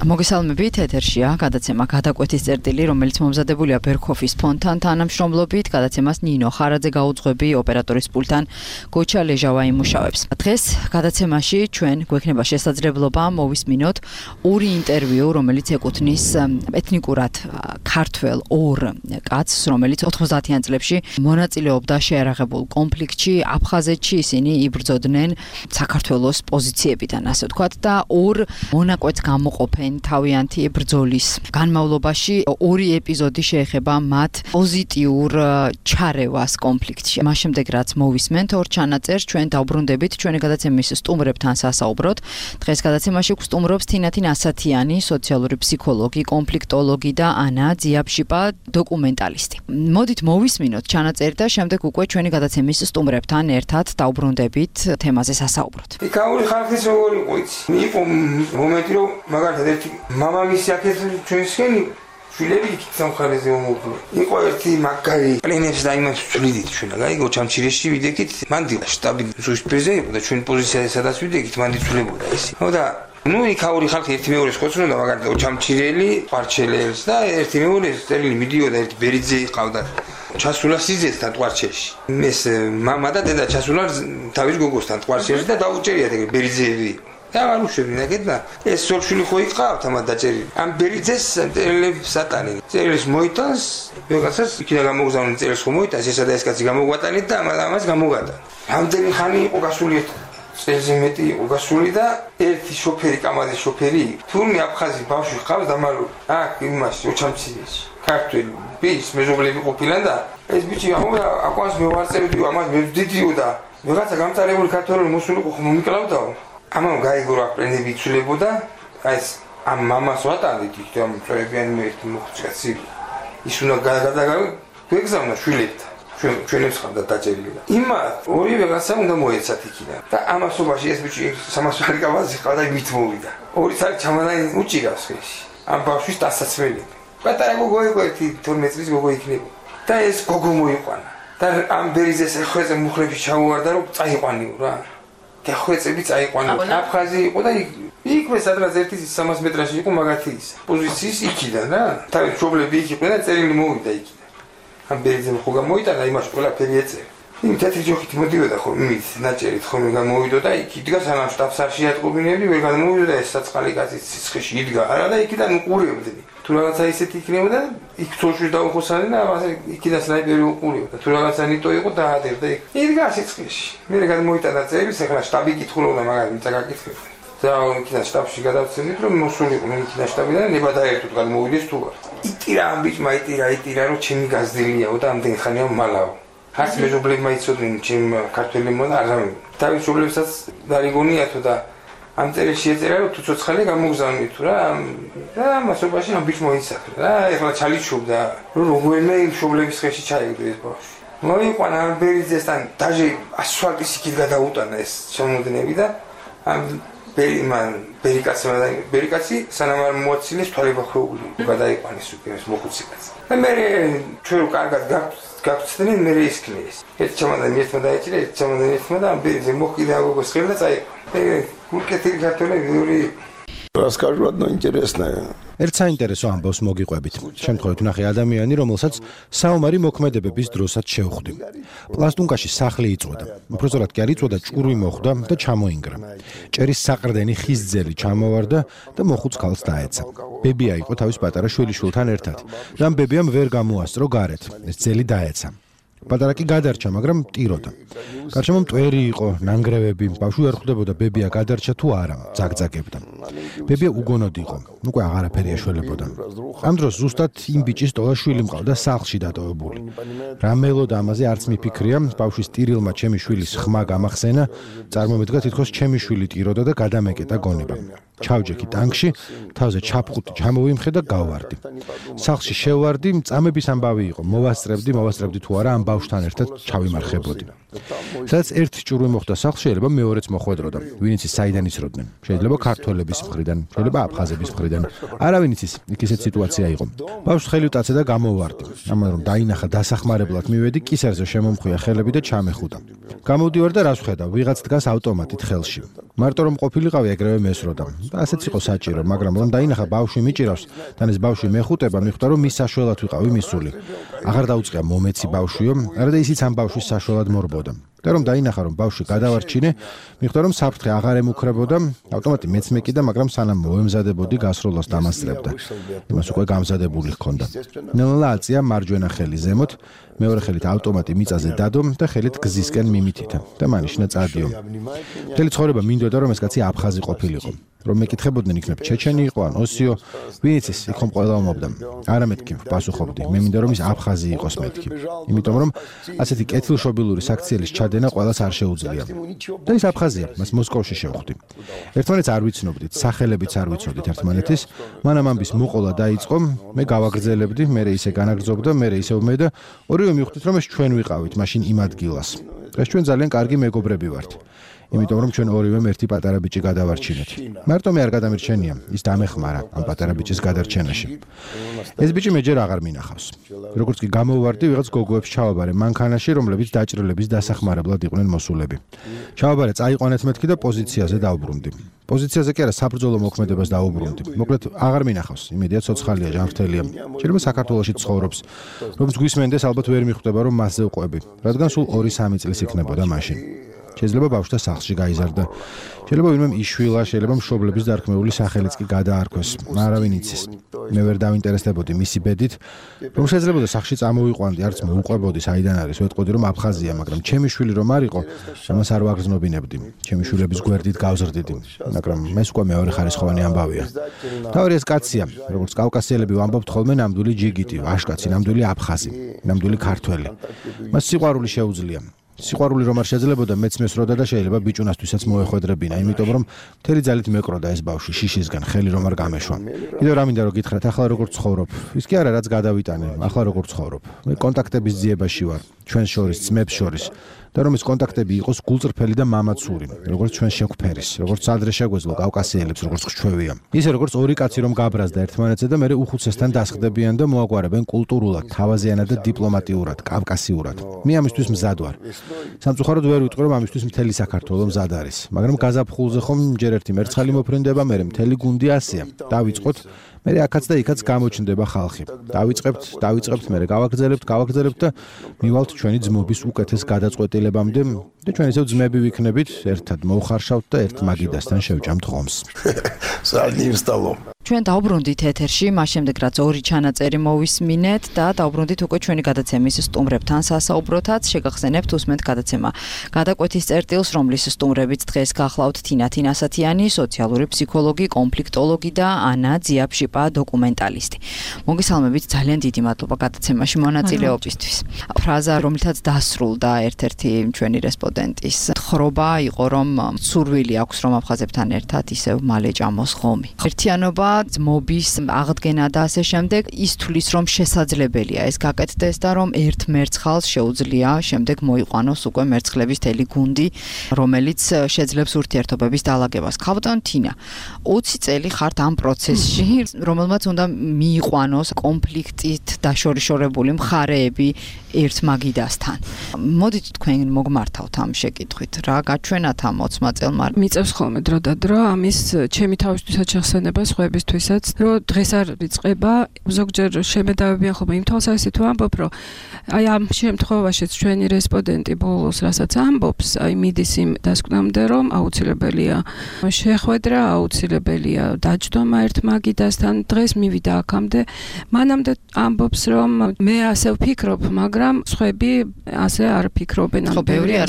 მოგესალმებით, ეთერშია გადაცემა გადაკვეთის წერტილი, რომელიც მომზადებულია ბერქოფის ფონდთან თანამშრომლობით, გადაცემას ნინო ხარაძე გაუძღვები, ოპერატორის პულტთან გოჩა ლეჟავა იმუშავებს. დღეს გადაცემაში ჩვენ გვექნება შესაძლებლობა მოვისმინოთ ორი ინტერვიუ, რომელიც ეკუთვნის ეთნიკურად ქართველ ორ კაცს, რომელიც 90-იან წლებში მონაწილეობდა შეერაღებულ კონფლიქტში აფხაზეთში, ისინი იბრძოდნენ საქართველოს პოზიციებიდან, ასე ვთქვათ, და ორ მონაკვეთს გამოყოფენ თავიანთი ბრძოლის განმავლობაში. ორი ეპიზოდი შეეხება მათ პოზიტიურ ჩარევას კონფლიქტში. მას შემდეგ რაც მოვისმენთ ორ ჩანაწერს, ჩვენ დავბრუნდებით ჩვენი გადაცემის სტუმრებთან სასაუბროთ. დღეს გადაცემაში გვსტუმრობს თინათი ნასათიანი, სოციალური ფსიქოლოგი, კონფლიქტოლოგი და ანა ძიაბშიპა, დოკუმენტალისტი. მოდით მოვისმინოთ ჩანაწერი და შემდეგ უკვე ჩვენი გადაცემის სტუმრებთან ერთად დავბრუნდებით თემაზე სასაუბროთ. იქაური ხალხის როგორი იყო იცი? იყო მომენტი რომ მაგალითად ერთი მამამისი აქეთ ჩვენსკენი შვილები იქით სამხარეზე მომოუკლე. იყო ერთი მაგარი პლენებს და იმას ვცვლიდით ჩვენ. გაიგო ჩამჩირეში ვიდექით, მანდი შტაბი ზუსტფეზე იყო და ჩვენ პოზიციაზე სადაც ვიდექით, მანდი ცვლებოდა ისი. და იქაური ხალხი ერთი მეორეს ხოცნოდა მაგალითად ჩამჩირელი, პარჩელებს და ერთი მეორეს წერილი მიდიოდა, ერთი ბერიძე იყავდა. ჩასულა სიზესთან ტყვარჩელში. ეს მამა და დედა ჩასულა თავის გოგოსთან ტყვარჩელში და დაუჭერიათ ეგ ბერიძეები. და არ უშვებდნენ ეგეთ და ეს სოლშვილი ხო იყავთ ამათ დაჭერილი. ამ ბერიძეს წერილებს სატანი. წერილს მოიტანს, ვიღაცას იქიდან გამოგზავნილ წერილს ხო მოიტანს, ესა და ეს კაცი გამოგვატანით და ამას გამოგატან. რამდენი ხანი იყო გასული წელზე მეტი იყო გასული და ერთი შოფერი, კამაზის შოფერი, თურმე აფხაზი ბავშვი ყავს დამალული. აქ იმაში ოჩამცირეში. ქართველი ბიჭს მეზობლები ყოფილან და ეს ბიჭი აკვანს მევარწერდი, ამას მევდიდიო და ვიღაცა გამწარებული ქართველი მოსული ხო მომიკლავდაო. ამამ გაიგო პრენები იცვლებოდა, ეს ამ მამას ვატანდით იქ ამ წვევიანი ერთი მოხუცკაცი. ის უნდა გვეგზავნა შვილებთან. ჩვენებს ხარდა დაჭერილი და იმათ ორი ვიღაცა უნდა მოეცათ იქიდან. და ამასობაში ეს ბიჭი 300 ლარი კავაზი ყავდა იმით მოვიდა. ორი წელი ჩამადანი უჭირავს ხეში. ამ ბავშვის დასაცმელი. პატარა გოგო იყო ერთი 12 წლის გოგო იქნება. და ეს გოგო მოიყვანა. და ამ ბერიძეს ხვეზე მუხრებში ჩაუვარდა რომ წაიყვანიო რა. და ხვეწები წაიყვანა. აფხაზი იყო და იქვე სადღაც 100 მეტრაში იყო მაგათი ის პოზიციის იქიდან რა. თავი მშობლები იქ იყვნენ და წერილი მოვიდა იქიდან. ამ ბერიძემ ხო გამოიტანა იმაში ყველაფერი ეწერა. იმ თეთრი ჯოხით მოდიოდა ხო მით ნაჭერით ხომ გამოვიდო და იქ იდგა სანამ შტაბსარში ატყობინები ვერ გამოვიდა და ეს საწყალი კაცი სიცხეში იდგა არა და იქიდან უყურებდნენ. თუ რაღაცა ისეთი იქნებოდა იქ თოშში დაუხოსანი და ამაზე იქიდან სნაიპერი უყურებდა. თუ რაღაცა ნიტო იყო დაადერდა იქ. იდგა სიცხეში. მე გამოიტანა წერილს ახლა შტაბი კითხულობდა მაგარი მიწა გაკითხება. და იქიდან შტაბში გადავცემით რომ მოსულიყო მე იქიდან შტაბიდან ნება დაერთოდ გადმოვიდეს თუ არ. იტირა ამ ბიჭმა იტირა რომ ჩემი გაზდელიაო და ამდენ ხანია მალაო. ხას მეზობლებმა იცოდნენ ჩემ ქართველებმა და არავინ. თავის მშობლებსაც დარიგონიათო და ამ წერილში ეწერა რომ თუ ცოცხალი გამოგზავნით თუ რა და მასობაში ამ ბიჭ მოიცახა რა ეხლა ჩალიჩობდა რომ რომელიმე მშობლების ხელში ჩაიგდო ეს ბავშვი. მოიყვანა ამ ბერიძესთან დაჟე ასფალტის იქით გადაუტანა ეს შემოდნები და ამ ბერიკაცი სანამ არ მოაცილეს თვალება ხროული გადაიყვანეს უკვე ეს მოხუცი კაცი. და მე ჩვენ კარგად გავწდნენ მე ისკნეს. ეს ჩამადანი ერთმა დაიჭირა, ეს ჩამადანი ერთმა და ამ ბერიძე მოხიდა გოგოს ხელს და წაიყვანა. გულკეთი ქართველები Расскажу одно интересное. ერთ საინტერესო ამბავს მოგიყვებით. შემთხვევით ნახე ადამიანი, რომელსაც საომარი მოქმედებების დროსაც შევხვდი. პლასტუნკაში სახლი იწვოდა. უпростоრად კი არ იწვოდა, ჭურვი მოხვდა და ჩამოინგრა. ჭერის საყრდენი ხიზძელი ჩამოვარდა და მოხუც ქალს დაეცა. ბებია იყო თავის პატარა შვილიშვილთან ერთად. და ამ ბებიამ ვერ გამოასწრო გარეთ. ეს ძელი დაეცა. პატარა კი გადარჩა, მაგრამ ტიროდა. გარშემო მტვერი იყო, ნანგრევები, ბავშვი არ ხვდებოდა ბებია გადარჩა თუ არა, ძაგძაგებდა. ბებია უგონოდ იყო, უკვე აღარაფერი ეშველებოდა. ამ დროს ზუსტად იმ ბიჭის ტოლა შვილი მყავდა სახლში დატოვებული. რა მელოდა ამაზე არც მიფიქრია, ბავშვის ტირილმა ჩემი შვილის ხმა გამახსენა, წარმომედგა თითქოს ჩემი შვილი ტიროდა და გადამეკეტა გონება. ჩავჯექი ტანკში, თავზე ჩაფხუტი ჩამოვიმხე და გავვარდი. სახლში შევვარდი, წამების ამბავი იყო, მოვასწრებდი თუ არა ამ ბავშვთან ერთად ჩავიმარხებოდი. სადაც ერთი ჭურვი მოხდა სახლში, შეიძლება მეორეც მოხვედროდა. ვინც ის საიდან იცროდნენ? შეიძლება ქართველების მხრიდან, შეიძლება აფხაზების მხრიდან. არავინ იცის, იქ ისეთ სიტუაცია იყო. ბავშვს ხელი ვტაცე და გამოვარდი. ამან რომ დაინახა დასახმარებლად მივედი, კისერზე შემომხვია ხელები და ჩამეხუტა. გამოვდივარ და რას ვხედავ, ვიღაც დგას ავტომატით ხელში. მარტო რომ ყოფილიყავი ეგრევე მესროდა. და ასეც იყო საჭირო, მაგრამ რომ დაინახა ბავშვი მიჭირავს, თან ეს ბავშვი მეხუტება, მიხვდა რომ მის საშველად ვიყავი მისული. აღარ დაუწყია მომეცი ბავშვიო, არადა ისიც ამ ბავშვის საშველად მორბოდა. და რომ დაინახა რომ ბავშვი გადავარჩინე, მიხვდა რომ საფრთხე აღარ ემუქრებოდა, ავტომატი მეც მეკიდა, მაგრამ სანამ მოემზადებოდი გასროლას დამასწრებდა. იმას უკვე გამზადებული ჰქონდა. ნელა აწია მარჯვენა ხელი ზემოთ, მეორე ხელით ავტომატი მიწაზე დადო და ხელით გზისკენ მიმითითა და მანიშნა წადიო. მთელი ცხოვრება მინდოდა რომ ეს კაცი აფხაზი ყოფილიყო. რომ მეკითხებოდნენ იქნებ ჩეჩენი იყო ან ოსიო, ვინც ის იქ ხომ ყველა მომობდა. არა მეთქი პასუხობდი. მე მინდა რომ ის აფხაზი იყოს მეთქი. იმიტომ რომ ასეთი კეთილშობილური საქციელის ჩადენა ყველას არ შეუძლია. და ის აფხაზია, მას მოსკოვში შევხვდი. ერთმანეთს არ ვიცნობდით, სახელებიც არ ვიცოდით ერთმანეთის. მანამ ამბის მოყოლა დაიწყო, მე გავაგრძელებდი, მე ისე განაგრძობდა, მე ისევ მე და ორივე მივხვდით რომ ეს ჩვენ ვიყავით მაშინ იმ ადგილას. ეს ჩვენ ძალიან კარგი მეგობრები ვართ. იმიტომ რომ ჩვენ ორივემ ერთი პატარა ბიჭი გადავარჩინეთ. მარტო მე არ გადამირჩენია, ის დამეხმარა ამ პატარა ბიჭის გადარჩენაში. ეს ბიჭი მეჯერ აღარ მინახავს. როგორც კი გამოვარდი, ვიღაც გოგოებს ჩავაბარე მანქანაში, რომლებიც დაჭრილების დასახმარებლად იყვნენ მოსულები. ჩავაბარე წაიყვანეთ მეთქი და პოზიციაზე დავბრუნდი. პოზიციაზე კი არა, საბრძოლო მოქმედებას დავუბრუნდი. მოკლედ აღარ მინახავს, იმედია ცოცხალია, ჟანრთელია. შეიძლება საქართველოში ცხოვრობს. რომც გვისმენდეს, ალბათ ვერ მიხვდება რომ მასზე უყვები, რადგან სულ 2-3 წლის იქნებოდა მაშინ. შეიძლება ბავშვთა სახლში გაიზარდა. შეიძლება ვინმე იშვილა, შეიძლება მშობლების დარქმეული სახელიც კი გადაარქვეს. არავინ იცის. მე ვერ დავინტერესდებოდი მისი ბედით, რომ შეიძლებოდა სახლში წამოვიყვანდი, არც მოუყვებოდი საიდან არის, ვეტყოდი რომ აფხაზია, მაგრამ ჩემი შვილი რომ არ იყო, ამას არ ვაგრძნობინებდი. ჩემი შვილების გვერდით გავზრდიდი, მაგრამ ეს უკვე მეორე ხარისხოვანი ამბავია. თავი ეს კაცია, როგორც კავკასიელები ვამბობთ ხოლმე, ნამდვილი ჯიგიტი, ვაშკაცი, ნამდვილი აფხაზი, ნამდვილი ქართველი. მას სიყვარული შეუძლია. სიყვარული რომ არ შეძლებოდა მეც მესროდა და შეიძლება ბიჭუნასთვისაც მოეხვედრებინა, იმიტომ რომ მთელი ძალით მეკროდა ეს ბავშვი შიშისგან, ხელი რომ არ გამეშვა. კიდევ რა მინდა რომ გითხრათ, ახლა როგორ ცხოვრობ? ის კი არა რაც გადავიტანე, ახლა როგორ ცხოვრობ? მე კონტაქტების ძიებაში ვარ, ჩვენს შორის, ძმებს შორის. და რომ ეს კონტაქტები იყოს გულწრფელი და მამაცური, როგორც ჩვენ შეგვფერის, როგორც ადრე შეგვეძლო კავკასიელებს, როგორც ხჩვევია. ისე როგორც ორი კაცი რომ გაბრაზდა ერთმანეთზე და მერე უხუცესთან დასხდებიან და მოაგვარებენ კულტურულად, თავაზიანად და დიპლომატიურად, კავკასიურად. მე ამისთვის მზად ვარ. სამწუხაროდ ვერ ვიტყვი რომ ამისთვის მთელი საქართველო მზად არის, მაგრამ გაზაფხულზე ხომ ჯერ ერთი მერცხალი მოფრინდება, მერე მთელი გუნდი ასეა. დავიწყოთ მერე აქაც და იქაც გამოჩნდება ხალხი. დავიწყებთ, მერე გავაგრძელებთ და მივალთ ჩვენი ძმობის უკეთეს გადაწყვეტილებამდე და ჩვენ ისევ ძმები ვიქნებით, ერთად მოვხარშავთ და ერთ მაგიდასთან შევჭამთ ხომს. ჩვენ დავბრუნდით ეთერში, მას შემდეგ რაც ორი ჩანაწერი მოვისმინეთ და დავბრუნდით უკვე ჩვენი გადაცემის სტუმრებთან სასაუბროთაც, შეგახსენებთ უსმენთ გადაცემა გადაკვეთის წერტილს, რომლის სტუმრებიც დღეს გახლავთ თინა თინასათიანი, სოციალური ფსიქოლოგი, კონფლიქტოლოგი და ანა ძიაფშიპა, დოკუმენტალისტი. მოგესალმებით, ძალიან დიდი მადლობა გადაცემაში მონაწილეობისთვის. ფრაზა, რომლითაც დასრულდა ერთ-ერთი ჩვენი რესპონდენტის თხრობა იყო, რომ სურვილი აქვს რომ აფხაზებთან ერთად ისევ მალე ჭამოს ღომი. ერთიანობა, ძმობის აღდგენა და ასე შემდეგ, ის თulis რომ შესაძლებელია ეს გაკეთდეს და რომ ერთ მერცხალს შეუძლია შემდეგ მოიყვანოს უკვე მერცხლების თელი გუნდი, რომელიც შეძლებს ურთიერთობების დალაგებას. ქავტონ თინა, 20 წელი ხართ ამ პროცესში, რომელმაც უნდა მიიყვანოს კონფლიქტით დაშორიშორებული მხარეები ერთ მაგიდასთან. მოდით თქვენ მოგმართავთ ამ შეკითხვით, რა გაჩვენათ ამ 20 წელმა? მიწევს ხოლმე დრო და დრო ამის ჩემი თავისთვისაც შეხსენება სხვაებისთვისაც, რომ დღეს არ იწყება, ზოგჯერ შემედავებიან ხოლმე იმ თვალსაზრისით ვამბობ, რომ აი ამ შემთხვევაშიც ჩვენი რესპონდენტი ბოლოს რასაც ამბობს, აი მიდის იმ დასკვნამდე, რომ აუცილებელია შეხვედრა, აუცილებელია დაჯდომა ერთ მაგიდასთან, დღეს მივიდა აქამდე, მანამდე ამბობს, რომ მე ასე ვფიქრობ, მაგრამ სხვები ასე არ ფიქრობენ, ან ბევრი არ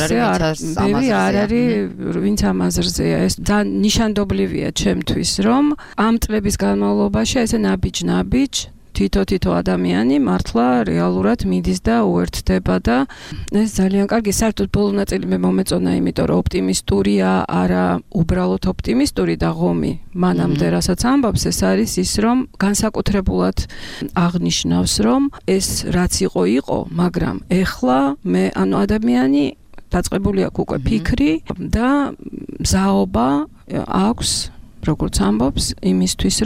არის, ვინც ამ აზრზეა. ეს ძალიან ნიშანდობლივია ჩემთვის, რომ ამ წლების განმავლობაში ესე ნაბიჯ თითო ადამიანი მართლა რეალურად მიდის და უერთდება და ეს ძალიან კარგი. საერთოდ ბოლო ნაწილი მე მომეწონა, იმიტომ რომ ოპტიმისტურია, არა უბრალოდ ოპტიმისტური და ღომი. მანამდე რასაც ამბობს, ეს არის ის, რომ განსაკუთრებულად აღნიშნავს, რომ ეს რაც იყო, მაგრამ ეხლა მე ადამიანი დაწყებული აქვს უკვე ფიქრი და მზაობა აქვს, როგორც ამბობს, იმისთვის, რომ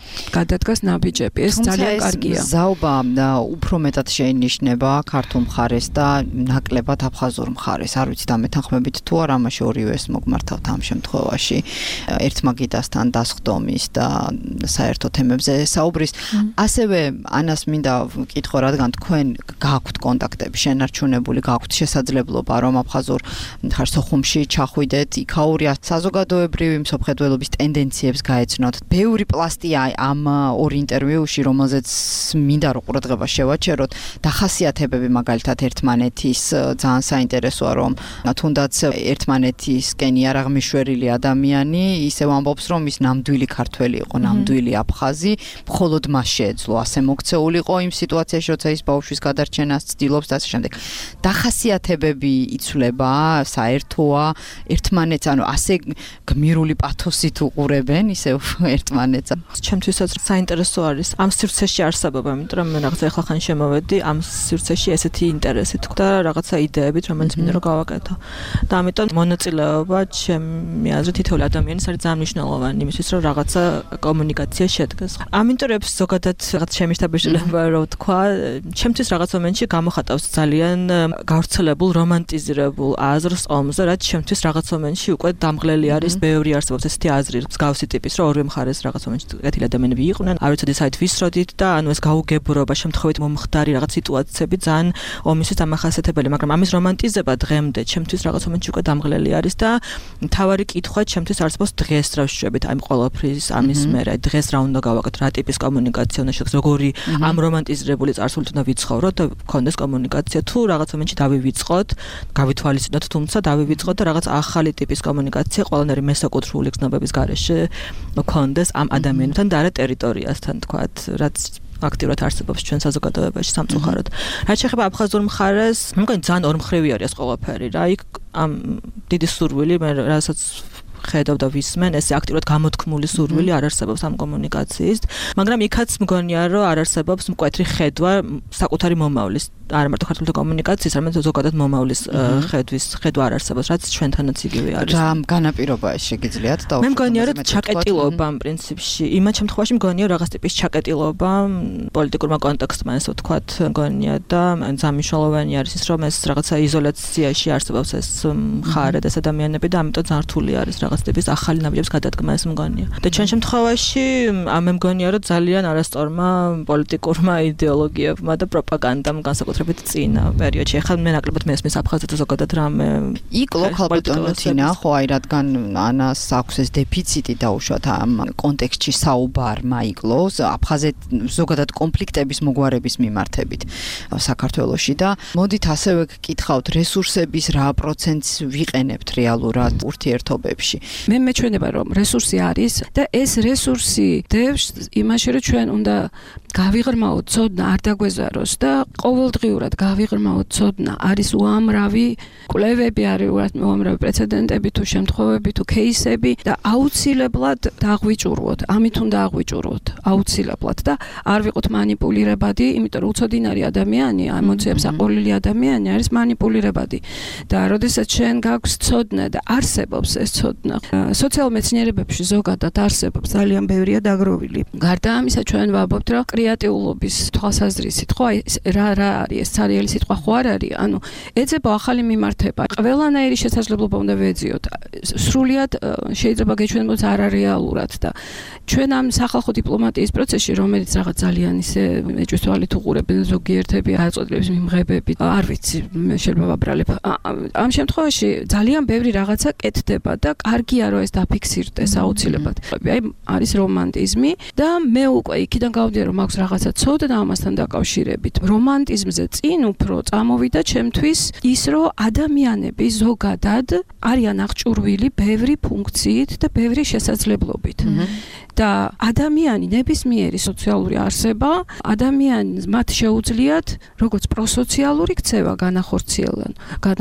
გადადგას ნაბიჯები. ეს ძალიან კარგია. ზაობა უფრო მეტად შეინიშნება ქართულ მხარეს და ნაკლებად აფხაზურ მხარეს. არ ვიცი დამეთანხმებით თუ არა, ამაში ორივეს მოგმართავთ ამ შემთხვევაში. ერთმა გიდასთან დასხდომის და საერთო თემებზე საუბრის. ასევე ანას მინდა ვკითხო, რადგან თქვენ გაქვთ კონტაქტები შენარჩუნებული, გაქვთ შესაძლებლობა რომ აფხაზურ სოხუმში ჩახვიდეთ, იქაურია საზოგადოებრივი მსოფლმხედველობის ტენდენციებს გაეცნოთ. ბევრი პლასტია ამ ორ ინტერვიუში, რომელზეც მინდა რომ ყურადღება შევაჩეროთ, დახასიათებები მაგალითად ერთმანეთის ძალიან საინტერესოა, რომ თუნდაც ერთმანეთისკენ იარაღმიშვერილი ადამიანი ისევ ამბობს, რომ ის ნამდვილი ქართველი იყო, ნამდვილი აფხაზი, მხოლოდ მას შეეძლო ასე მოქცეულიყო იმ სიტუაციაში, როცა ის ბავშვის გადარჩენას ცდილობს და ასე შემდეგ. დახასიათებები იცვლება, საერთოა ერთმანეთს, ანუ ასე გმირული პათოსით უყურებენ ისევ ერთმანეთს. ჩემთვისაც საინტერესო არის ამ სივრცეში არსებობა, იმიტომ რომ მე რაღაცა ახლახან შემოვედი ამ სივრცეში ესეთი ინტერესით და რაღაცა იდეებით, რომელიც მინდა რომ გავაკეთო. და ამიტომ მონაწილეობა ჩემი აზრით თითოეული ადამიანის არის ძალიან მნიშვნელოვანი იმისთვის, რომ რაღაცა კომუნიკაცია შედგეს. ამ ინტერვიუებს ზოგადად რაღაც შემიშტაბეშლება რო თქვა, ჩემთვის რაღაც მომენტში გამოხატავს ძალიან გავრცელებულ რომანტიზირებულ აზრს ომზე, რაც ჩემთვის რაღაც მომენტში უკვე დამღლელი არის, ბევრი არსებობს ესეთი აზრი, მსგავსი ტიპის, რომ ორივე მხარეს რაღაც მომენტში კეთილი ადამიანები იყვნენ, არ ვიცოდი საით ვისროდით და ანუ ეს გაუგებრობა, შემთხვევით მომხდარი რაღაც სიტუაციები ძალიან ომისთვის დამახასიათებელი, მაგრამ ამის რომანტიზება დღემდე ჩემთვის რაღაც მომენტში უკვე დამღლელი არის და მთავარი კითხვა ჩემთვის არსებობს დღეს რა ვშვებით ამ ყველაფრის ამის მერე, დღეს რა უნდა გავაკეთოთ, რა ტიპის კომუნიკაცია უნდა შეგვიძლია, როგორი ამ რომანტიზირებული წარსულით უნდა ვიცხოვროთ და გქონდეს კომუნიკაცია, თუ რაღაც მომენტში დავივიწყოთ, გავითვალისწინოთ, თუმცა დავივიწყოთ და რაღაც ახალი ტიპის კომუნიკაცია ყველანაირი მესაკუთრული გზნობების გარეშე გქონდეს ამ ადამიანთან და არა ტერიტორიასთან, თქვათ, რაც აქტიურად არსებობს ჩვენ საზოგადოებაში სამწუხაროდ. რაც შეეხება აფხაზურ მხარეს, მე მგონი ძალიან ორმხრივი არის ეს ყველაფერი რა. იქ ამ დიდი სურვილი, მე რასაც ხედავ და ვისმენ, ესე აქტიურად გამოთქმული სურვილი არ არსებობს ამ კომუნიკაციის, მაგრამ იქაც მგონია, რომ არ არსებობს მკვეთრი ხედვა საკუთარი მომავლის, არა მარტო ქართული კომუნიკაციის, არამედ ზოგადად მომავლის ხედვა არ არსებობს, რაც ჩვენთანაც იგივე არის. რა განაპირობა ეს შეგიძლიათ და მე მგონია, რომ ჩაკეტილობა ამ პრინციპში, იმათ შემთხვევაში მგონია რაღაც ტიპის ჩაკეტილობა პოლიტიკურმა კონტექსტმა, ესე ვთქვათ, მგონია და ძალიან მნიშვნელოვანი არის ის, რომ ეს რაღაცა იზოლაციაში არსებობს ეს მხარე და ეს ადამიანები და ამიტომ ძალიან რთული არის რაღაც ტიპის ახალი ნაბიჯების გადადგმა ეს მგონია. და ჩვენ შემთხვევაში მე მგონია, რომ ძალიან არასწორმა პოლიტიკურმა იდეოლოგიებმა და პროპაგანდამ განსაკუთრებით წინა პერიოდში. ახლა მე ნაკლებად მესმის აფხაზეთზე ზოგადად რამე იქ ლოკალბატონოთინა, ხო, აი რადგან ანას აქვს ეს დეფიციტი დაუშვათ ამ კონტექსტში საუბარმა იკლოს აფხაზეთ ზოგადად კონფლიქტების მოგვარების მიმართებით საქართველოში და მოდით ასევე გკითხავთ რესურსების რა პროცენტს ვიყენებთ რეალურად ურთიერთობებში. მე მეჩვენება რომ რესურსი არის და ეს რესურსი დევს იმაში რომ ჩვენ უნდა გავიღრმაოთ ცოდნა, არ დაგვეზაროს და ყოველდღიურად გავიღრმაოთ ცოდნა. არის უამრავი კვლევები, არის უამრავი პრეცედენტები თუ შემთხვევები თუ кейსები და აუცილებლად დაღვიჭურვოთ. ამით უნდა აღვიჭურვოთ აუცილებლად და არ ვიყოთ მანიპულირებადი, იმიტომ რომ უცოდინარი ადამიანი, ემოციებს აყოლილი ადამიანი არის მანიპულირებადი. და როდესაც ჩვენ გაქვს ცოდნა და არსებობს ეს ცოდნა, სოციალურ მეცნიერებებში ზოგადად არსებობს ძალიან ბევრია დაგროვილი. გარდა ამისა ჩვენ ვაბობთ რომ კრეატიულობის თვალსაზრისით, ხო, რა არის ეს ცარიელი სიტყვა ხო არ არის, ანუ ეძება ახალი მიმართება. ყველანაირი შესაძლებლობა უნდა ვეძიოთ. სრულიად შეიძლება გეჩვენოთ არარეალურად და ჩვენ ამ სახალხო დიპლომატიის პროცესში, რომელიც რაღაც ძალიან ისე ეჭვს თვალით უყურებენ ზოგიერთები აწოდლების მიმღებები, არ ვიცი, მე შეიძლება ვაბრალებ. ამ შემთხვევაში ძალიან ბევრი რაღაცა კეთდება და კარგია რომ ეს დაფიქსირდეს აუცილებლად. აი არის რომანტიზმი და მე უკვე იქიდან გავდიე რომ აქვს რაღაცა ცოდნა ამასთან დაკავშირებით. რომანტიზმზე წინ უფრო წამოვიდა ჩემთვის ის რომ ადამიანები ზოგადად არიან აღჭურვილი ბევრი ფუნქციით და ბევრი შესაძლებლობით. და ადამიანი ნებისმიერი სოციალური არსება, ადამიანს მათ შეუძლიათ როგორც პროსოციალური ქცევა განახორციელონ.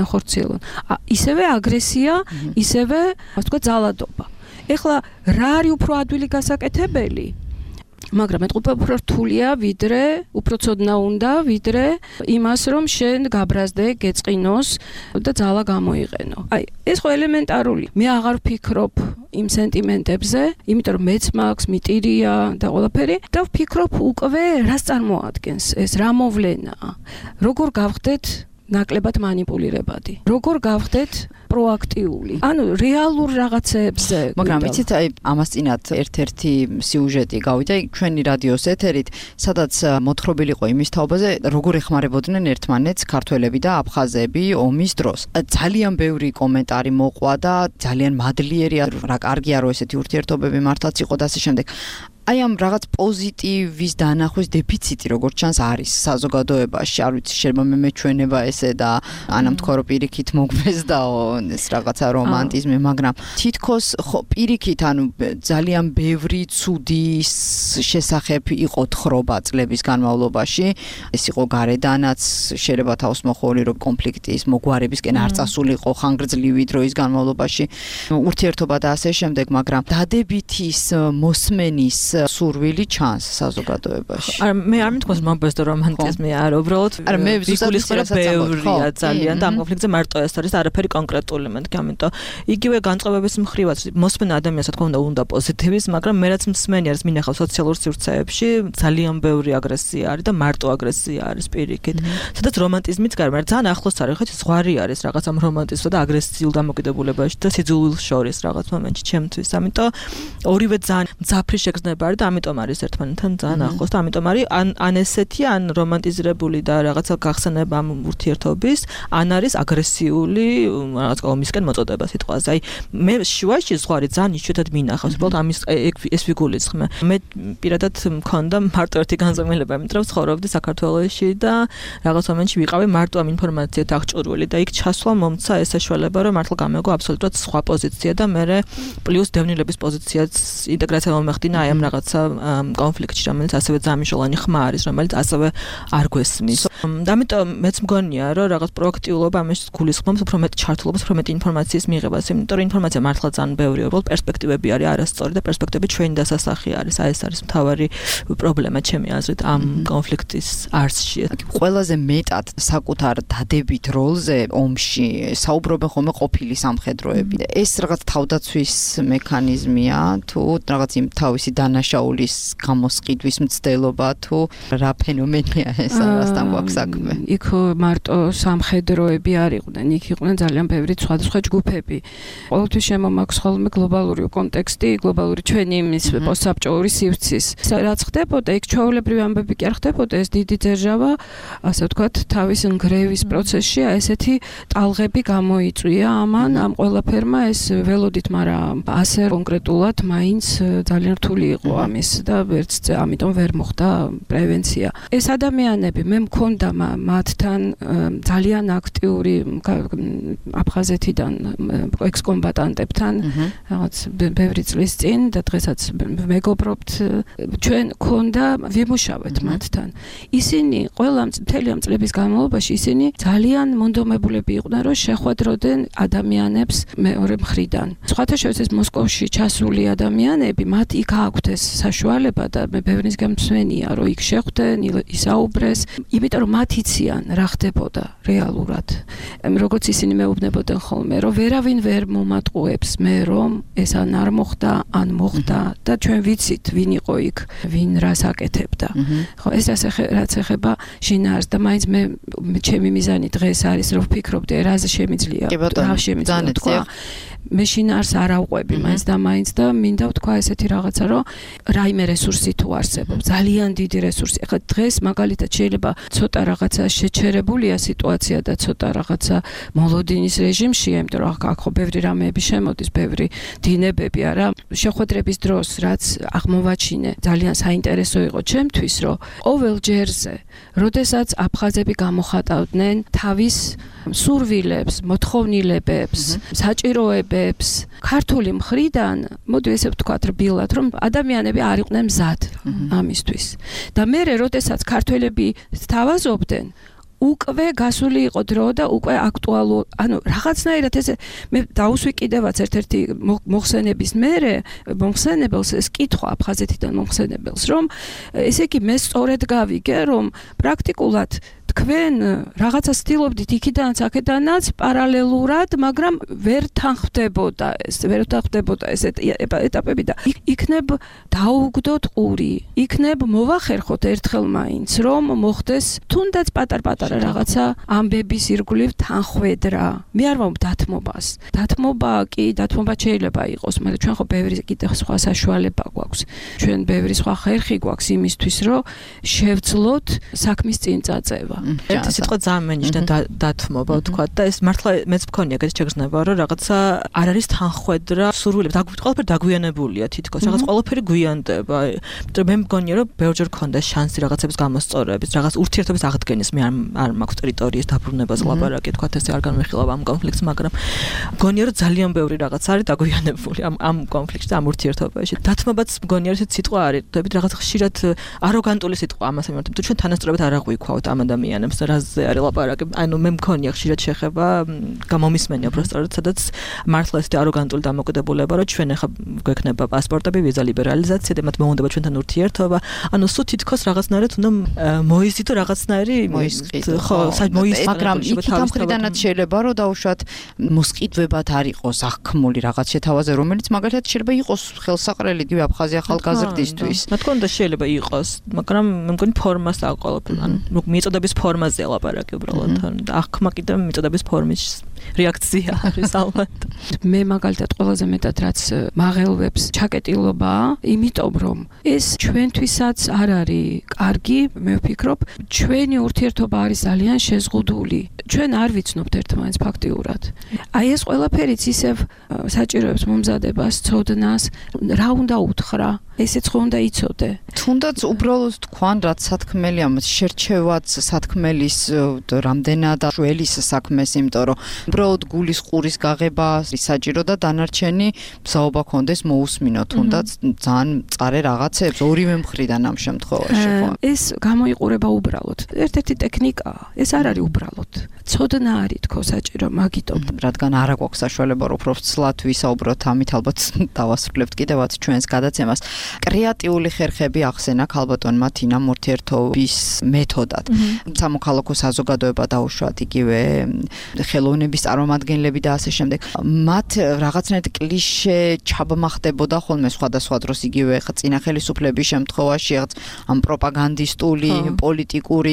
ისევე აგრესია, ისევე ასე ვთქვათ ძალადობა. ეხლა რა არის უფრო ადვილი გასაკეთებელი? მაგრამ ეთყობა უფრო რთულია ვიდრე უფრო ცოდნა უნდა ვიდრე იმას რომ შენ გაბრაზდე გეწყინოს და ძალა გამოიყენო. აი ეს ხო ელემენტარული. მე აღარ ვფიქრობ იმ სენტიმენტებზე, იმიტომ რომ მეც მაქვს მიტირია და ყველაფერი და ვფიქრობ უკვე რას წარმოადგენს ეს რა მოვლენაა. როგორ გავხდეთ ნაკლებად манипулირებადი. როგორ გავხდეთ პროაქტიული. ანუ რეალურ რაღაცებზე. მაგრამ იცით, აი ამას წინათ ერთ-ერთი სიუჟეტი გავიდა ჩვენი რადიოს ეთერით, სადაც მოთხრობილი იყო იმის თაობაზე, როგორ ეხმარებოდნენ ერთმანეთს ქართველები და აფხაზები ომის დროს. ძალიან ბევრი კომენტარი მოყვა და ძალიან მადლიერია, რა კარგია რომ ესეთი ურთიერთობები მართლაც იყო და ასე შემდეგ. აი ამ რაღაც პოზიტივის დანახვის დეფიციტი როგორც ჩანს არის საზოგადოებაში, არ ვიცი, შეიძლება მეჩვენება ესე და ანამ თქვა რომ პირიქით მოგმეს და ეს რაღაცა რომანტიზმი, მაგრამ თითქოს ხო პირიქით, ანუ ძალიან ბევრი ცუდის შესახებ იყო თხრობა წლების განმავლობაში. ეს იყო გარედანაც შეიძლება თავს მოხოლი რომ კონფლიქტის მოგვარებისკენ არ წასულიყო ხანგრძლივი დროის განმავლობაში ურთიერთობა და ასე შემდეგ, მაგრამ დადებითის მოსმენის სურვილი ჩანს საზოგადოებაში. არა, მე არ მithქვას მომბესტო რომანტიზმი არა, უბრალოდ მე ვიგულისხმე ბევრია ძალიან და ამ კონფლიქტზე მარტო ეს არის არაფერი კონკრეტული მეთქი, ამიტომ იგივე განწყობების მხრივაც მოსმენა ადამიანს რა თქმა უნდა პოზიტივის, მაგრამ მე რაც მსმენი არის მინახავ სოციალურ სივრცეებში ძალიან ბევრი აგრესია არის და მარტო აგრესია არის პირიქით. სადაც რომანტიზმიც გარდა ძალიან ახლოს არის, ხო, ზღვარი არის რაღაც ამ რომანტიზმსა და აგრესიულ დამოკიდებულებაში და სიძულვილს შორის რაღაც მომენტში ჩემთვის. ამიტომ ორივე ძალიან მძაფრი შეგრძნება და ამიტომ არის ერთმანეთთან ძალიან ახლოს და ამიტომ არის ან ესეთი ან რომანტიზირებული და რაღაცა გახსენება ამ ურთიერთობის, ან არის აგრესიული რაღაც ომისკენ მოწოდება სიტყვაზე. აი მე შუაში ზღვარი ძალიან იშვიათად მინახავს, უბრალოდ ამის ეს ვიგულისხმე. მე პირადად მქონდა მარტო ერთი განზომილება, იმიტომ რომ ცხოვრობდი საქართველოში და რაღაც მომენტში ვიყავი მარტო ამ ინფორმაციით აღჭურვილი და იქ ჩასვლა მომცა ეს საშუალება, რომ მართლა გამეგო აბსოლუტურად სხვა პოზიცია და მე პლუს დევნილების პოზიციაც ინტეგრაცია მომეხდინა აი ამ რაღაცა კონფლიქტში, რომელიც ასევე ძალიან მნიშვნელოვანი ხმა არის, რომელიც ასევე არ გვესმის. და ამიტომ მეც მგონია, რომ რაღაც პროაქტიულობა ამას გულისხმობს, უფრო მეტ ჩართულობას, უფრო მეტ ინფორმაციის მიღებას, იმიტომ რომ ინფორმაცია მართლა ძალიან ბევრია, უბრალოდ პერსპექტივები არის არასწორი და პერსპექტივები ჩვენი დასასახი არის. აი ეს არის მთავარი პრობლემა ჩემი აზრით ამ კონფლიქტის არსში. ყველაზე მეტად საკუთარ დადებით როლზე ომში საუბრობენ ხოლმე ყოფილი სამხედროები. ეს რაღაც თავდაცვის მექანიზმია თუ რაღაც იმ თავისი დანაშაულის გამოსყიდვის მცდელობა თუ რა ფენომენია ეს არასთან გვაქვს საქმე. იქ მარტო სამხედროები არ იყვნენ, იქ იყვნენ ძალიან ბევრი სხვადასხვა ჯგუფები. ყოველთვის შემომაქვს ხოლმე გლობალური კონტექსტი, გლობალური ჩვენი იმის პოსტსაბჭოური სივრცის. რაც ხდებოდა, იქ ჩვეულებრივი ამბები კი არ ხდებოდა, ეს დიდი ძერჟავა, ასე ვთქვათ, თავის ნგრევის პროცესში ესეთი ტალღები გამოიწვია ამან, ამ ყველაფერმა ეს ველოდით, მაგრამ ასე კონკრეტულად მაინც ძალიან რთული იყო ამის და ვერც ამიტომ ვერ მოხდა პრევენცია. ეს ადამიანები მე მქონდა მათთან ძალიან აქტიური აფხაზეთიდან ექს-კომბატანტებთან რაღაც ბევრი წლის წინ და დღესაც მეგობრობთ, ჩვენ მქონდა ვიმუშავეთ მათთან. ისინი ყველა მთელი ამ წლების განმავლობაში ისინი ძალიან მონდომებულები იყვნენ, რომ შეხვედროდნენ ადამიანებს მეორე მხრიდან. სხვათა შორის ეს მოსკოვში ჩასული ადამიანები, მათ იქ აქვთ ეს საშუალება და მე ბევრისგან მსმენია, რომ იქ შეხვდნენ, ისაუბრეს, იმიტომ რომ მათ იციან რა ხდებოდა რეალურად. როგორც ისინი მეუბნებოდნენ ხოლმე, რომ ვერავინ ვერ მომატყუებს მე რომ ეს ან არ მოხდა, ან მოხდა და ჩვენ ვიცით ვინ იყო იქ, ვინ რას აკეთებდა. ხო, ეს რაც ეხება შინაარს და მაინც მე ჩემი მიზანი დღეს არის რომ ვფიქრობდი რაზე შემიძლია, რა შემიძლია თქვა. მე შინაარს არ ავყვები მაინც და მაინც და მინდა ვთქვა ესეთი რაღაცა, რომ რაიმე რესურსი თუ არსებობს, ძალიან დიდი რესურსი. ეხლა დღეს მაგალითად შეიძლება ცოტა რაღაცა შეჩერებულია სიტუაცია და ცოტა რაღაცა მოლოდინის რეჟიმშია, იმიტომ რომ აქ ხო ბევრი რამეები შემოდის, ბევრი დინებები, არა? შეხვედრების დროს რაც აღმოვაჩინე, ძალიან საინტერესო იყო ჩემთვის, რომ ყოველ ჯერზე, როდესაც აფხაზები გამოხატავდნენ თავის სურვილებს, მოთხოვნილებებს, საჭიროებებს, ქართული მხრიდან, მოდი ესე ვთქვათ რბილად, რომ ადამიანები არ იყვნენ მზად ამისთვის. და მერე, როდესაც ქართველები სთავაზობდნენ, უკვე გასული იყო დრო და უკვე აქტუალურ, რაღაცნაირად ესე მე დავუსვი კიდევაც ერთ-ერთი მოხსენების მერე მომხსენებელს ეს კითხვა აფხაზეთიდან მომხსენებელს, რომ ესე იგი მე სწორედ გავიგე, რომ პრაქტიკულად თქვენ რაღაცა ცდილობდით იქიდანაც აქედანაც პარალელურად, მაგრამ ვერ თანხმდებოდა ეს ეტაპები და იქნებ დაუგდოთ ყური, იქნებ მოვახერხოთ ერთხელ მაინც, რომ მოხდეს თუნდაც პატარ-პატარა რაღაცა ამბების ირგვლივ თანხwebdra. მე არ ვამბობ დათმობას. დათმობა შეიძლება იყოს, მაგრამ ჩვენ ხო ბევრი კიდე სხვა საშუალება გვაქვს. ჩვენ ბევრი სხვა ხერხი გვაქვს იმისთვის, რომ შევძლოთ საქმის წინ წაწევა. ერთი სიტყვა ძალიან მენიშნა დათმობა ვთქვა და ეს მართლა მეც მქონია ეგეთი შეგრძნება რომ რაღაცა არ არის თანხwebdra სურვილები ყველაფერი დაგვიანებულია თითქოს რაღაც ყველაფერი გვიანდება იმიტომ მე მგონია რომ ბევრჯერ ქონდა შანსი რაღაცების გამოსწორების რაღაც ურთიერთობის აღდგენის მე არ მაქვს ტერიტორიის დაბრუნებას ლაპარაკი თქვა ესე არ განვიხილავ ამ კონფლიქტს მაგრამ მგონია რომ ძალიან ბევრი რაღაც არის დაგვიანებული ამ კონფლიქტში ამ ურთიერთობაში დათმობაც მგონია რომ სიტყვა არის თქვით რაღაც ხშირად აროგანტული სიტყვა ამას მიმართ თუ ჩვენ თანასწორად არ აღვიქვავთ ამ ადამიანებს რაზე არის ლაპარაკი ანუ მე მქონია ხშირად შეხება გამომისმენია უბრალოდ სადაც მართლა ესეთი აროგანტული დამოკიდებულება რომ ჩვენ ახლა გვექნება პასპორტები ვიზა ლიბერალიზაცია და მათ მოუნდება ჩვენთან ურთიერთობა ანუ სულ თითქოს რაღაცნაირად უნდა მოიზიდო რაღაცნაირი ხო მაგრამ იქით ამ ხრიდანაც შეიძლება რომ დაუშვათ მოსყიდვებად არ იყოს აღქმული რაღაც შეთავაზე რომელიც მაგალითად შეიძლება იყოს ხელსაყრელი იგივე აფხაზია ახალგაზრდისთვის რა თქმა უნდა შეიძლება იყოს მაგრამ მე მგონი ფორმას აყოლებს ანუ მიწოდების ფორმაზე ლაპარაკი უბრალოდ და აღქმა კიდე მიწოდების ფორმის რეაქცია არის ალბათ მე მაგალითად ყველაზე მეტად რაც მაღელვებს ჩაკეტილობა იმიტომ რომ ეს ჩვენთვისაც არ არის კარგი მე ვფიქრობ ჩვენი ურთიერთობა არის ძალიან შეზღუდული ჩვენ არ ვიცნობთ ერთმანეთს ფაქტიურად აი ეს ყველაფერიც ისევ საჭიროებს მომზადებას ცოდნას რა უნდა უთხრა ესეც ხო უნდა იცოდე თუნდაც უბრალოდ თქვან რაც სათქმელია შერჩევაც სათქმელის რამდენად შველის საქმეს იმიტომ რომ უბრალოდ გულის ყურის გაღება საჭირო და დანარჩენი მზაობა კონდეს მოусმინო თუნდაც ძალიან მწარე რაღაცებს ორივე მხრიდან ამ შემთხვევაში ხო ეს გამოიყურება უბრალოდ ერთ-ერთი ტექნიკაა ეს არ არის უბრალოდ ცოდნა არის თქო საჭირო მაგიტომ რადგან არა გვაქვს საშუალება რომ უფრო ცლად ვისაუბროთ ამით ალბათ დავასრულებთ კიდევაც ჩვენს გადაცემას კრეატიული ხერხები ახსენა ქალბატონმა თინამ ურთიერთობის მეთოდად სამოქალაქო საზოგადოება დაუშვათ იგივე ხელოვნების წარმომადგენლები და ასე შემდეგ მათ რაღაცნაირად კლიშე ჩაბმახდებოდა ხოლმე სხვადასხვა დროს იგივე ხა წინა ხელისუფლების შემთხვევაში ამ პროპაგანდისტული პოლიტიკური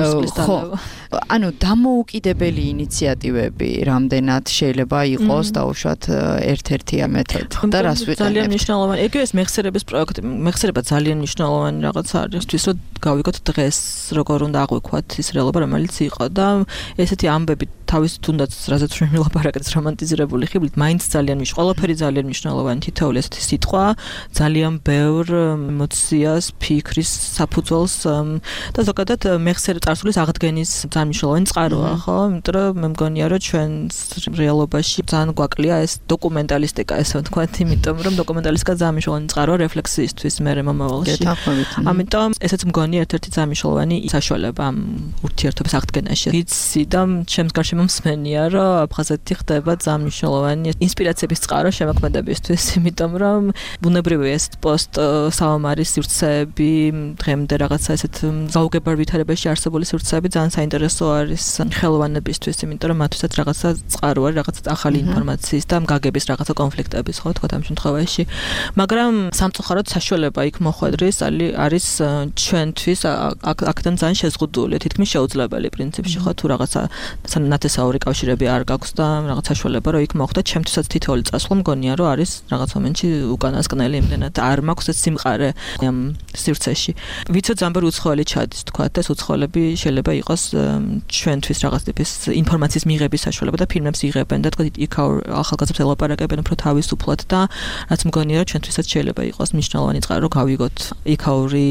ანუ დამოუკიდებელი ინიციატივები რამდენად შეიძლება იყოს დაუშვათ ერთ-ერთი მეთოდი და რას ვიყენებთ ძალიან მნიშვნელოვანი ეგრე ეს მეხსიერების პროექტი მეხსიერება ძალიან მნიშვნელოვანი რაღაც არის თვის რომ გავიგოთ დღეს როგორ უნდა აღვიქვათ ის რეალობა რომელიც იყო და ესეთი ამბები თავის თუნდაც რაზეც ჩვენ ვილაპარაკეთ რომანტიზირებული ხიბლით მაინც ძალიან ყველაფერი ძალიან მნიშვნელოვანი თითოეული ესეთი სიტყვა ძალიან ბევრ ემოციას ფიქრის საფუძველს და ზოგადად მეხსიერების წარსულის აღდგენის ძალიან მნიშვნელოვანი წყაროა ხო იმიტომ რომ მე მგონია რომ ჩვენს რეალობაში ძალიან გვაკლია ეს დოკუმენტალისტიკა ესე ვთქვათ იმიტომ რომ დოკუმენტალისტიკა ძალიან მნიშვნელოვანი წყაროა რეფლექსიისთვის მერე მომავალში ამიტომ ესეც მგონია ერთ-ერთი ძალიან მნიშვნელოვანი საშუალება ამ ურთიერთობის აღდგენაში იცი და ჩემს გარშემო მომსმენია რომ აფხაზეთი ხდება ძალიან მნიშვნელოვანი ინსპირაციების წყარო შემოქმედებისთვის იმიტომ რომ ბუნებრივია ეს პოსტ საომარი სივრცეები დღემდე რაღაცა ესეთ ზაუგებარ ვითარებაში არსებული სივრცეები ძალიან საინტერესო არის ხელოვანებისთვის იმიტომ რომ მათთვისაც რაღაცა წყარო არის რაღაცა ახალი ინფორმაციის და გაგების რაღაცა კონფლიქტების ხო თქვა ამ შემთხვევაში მაგრამ სამწუხაროდ საშუალება იქ მოხვედრის არის ჩვენთვის აქედან ძალიან შეზღუდული თითქმის შეუძლებელი პრინციპში ხო თუ რაღაცა ნათესაური კავშირები არ გაქვს და რაღაც საშუალება რომ იქ მოხდა ჩემთვისაც თითოეული წასვლა მგონია რომ არის რაღაც მომენტში უკანასკნელი იმდენად არ მაქვს ეს სიმყარე ამ სივრცეში ვიცით ზამბერ უცხოელი ჩადის თქვა და ეს უცხოელები შეიძლება იყოს ჩვენთვის რაღაც ტიპის ინფორმაციის მიღების საშუალება და ფილმებს იღებენ და თქვა იქ ახალგაზრდებს ელაპარაკებენ უფრო თავისუფლად და რაც მგონია რომ ჩვენთვისაც შეიძლება იყოს მნიშვნელოვანი წყარო რომ გავიგოთ იქაური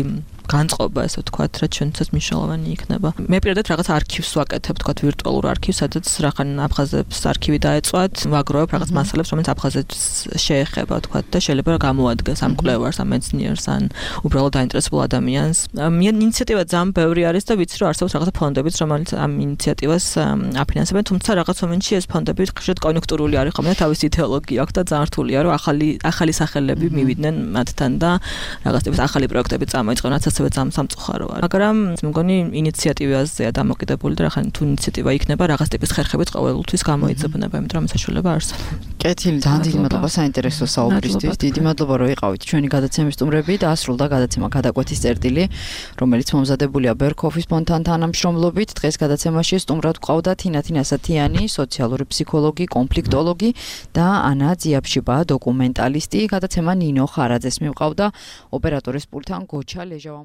განწყობა, ესე ვთქვათ, რაც ჩვენთვის მნიშვნელოვანი იქნება. მე პირადად რაღაც არქივს ვაკეთებ, ვთქვათ, ვირტუალურ არქივს, სადაც რახან აფხაზებს არქივი დაეწვათ, ვაგროვებ რაღაც მასალებს, რომელიც აფხაზებს შეეხება, ვთქვათ, და შეიძლება გამოადგეს ამ კვლევარს, ამ მეცნიერს, ან უბრალოდ დაინტერესებულ ადამიანს. ინიციატივა ძალიან ბევრი არის და ვიცი, რომ არსებობს რაღაცა ფონდებიც, რომელიც ამ ინიციატივას აფინანსებენ, თუმცა რაღაც მომენტში ეს ფონდები ხშირად კონიუნქტურული არის, ხომ და თავისი იდეოლოგია აქვს და ძალიან რთულია, რომ ახალი სახელები მივიდნენ მათთან და რაღაც ტიპის ახალი პროექტები წამოიწყონ, რაც ასევე ძალიან სამწუხარო არის. მაგრამ მე მგონი ინიციატივაზეა დამოკიდებული და რახან თუ ინიციატივა იქნება, რაღაც ტიპის ხერხებიც ყოველთვის გამოიძებნება, იმიტომ რომ საშუალება არსებობს. კეთილი, ძალიან დიდი მადლობა საინტერესო საუბრისთვის. დიდი მადლობა, რომ იყავით ჩვენი გადაცემის სტუმრები და ასრულდა გადაცემა გადაკვეთის წერტილი, რომელიც მომზადებულია ბერქოფის ფონდთან თანამშრომლობით. დღეს გადაცემაში სტუმრად გვყავდა თინათინ ასათიანი, სოციალური ფსიქოლოგი, კონფლიქტოლოგი და ანა ძიაფშიბა, დოკუმენტალისტი. გადაცემა ნინო ხარაძეს მივყავდა ოპერატორის პულტთან გოჩა ლეჟავა.